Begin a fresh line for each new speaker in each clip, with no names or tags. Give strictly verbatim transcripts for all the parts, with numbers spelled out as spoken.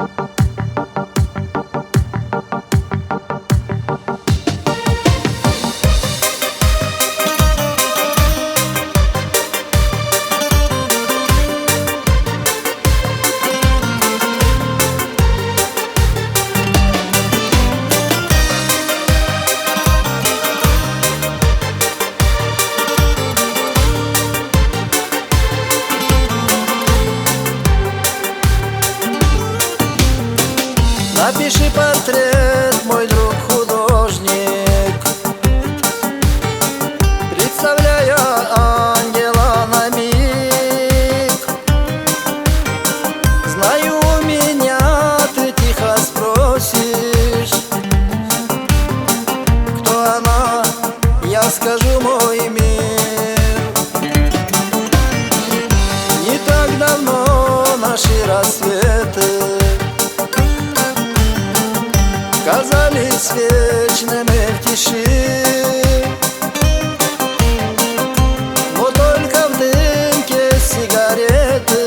Напиши портрет, мой друг художник, представляя ангела на миг. Знаю, у меня ты тихо спросишь, кто она, я скажу: мой мир. Не так давно наши рассветы казались вечными в тиши, но только в дымке сигареты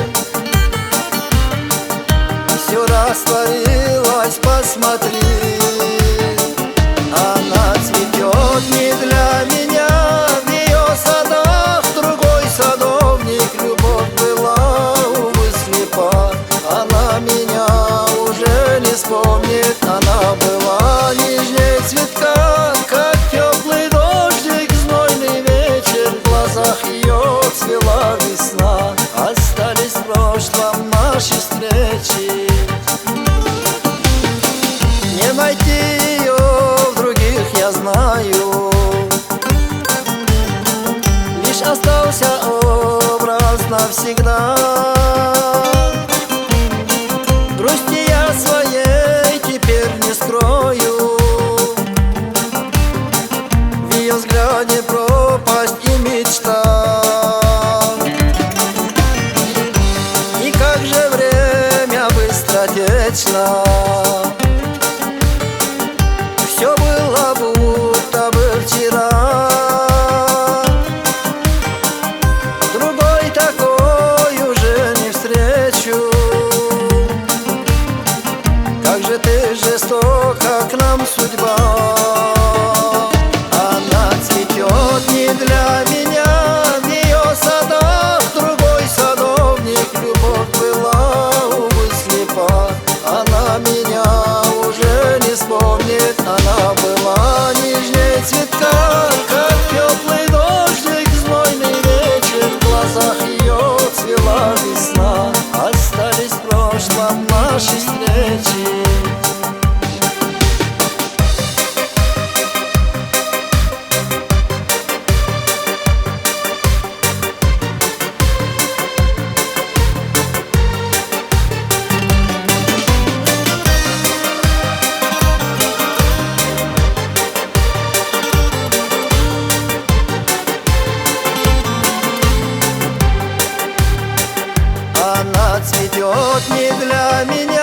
все растворилось. Посмотри, она цветет не для меня, в ее садах другой садовник. Любовь была, увы, слепа, она меня уже не вспомнит. Она была нежней цветка, как теплый дождик, знойный вечер. В глазах ее цвела весна, остались в прошлом наши встречи. Не найти ее в других, я знаю, лишь остался образ навсегда. Грусти я своей теперь не скрою, в ее взгляде пропасть и мечта. И как же время быстротечно, все было будто бы вчера. Другой такой уже не встречу. Как же ты жестока к нам судьба. Она цветет не для меня, в ее садах другой садовник. Любовь была, увы, слепа, она меня уже не вспомнит. Она была нежней цветка, как теплый дождик, знойный вечер. В глазах ее цвела весна, остались в прошлом наши встречи. Она цветет не для меня,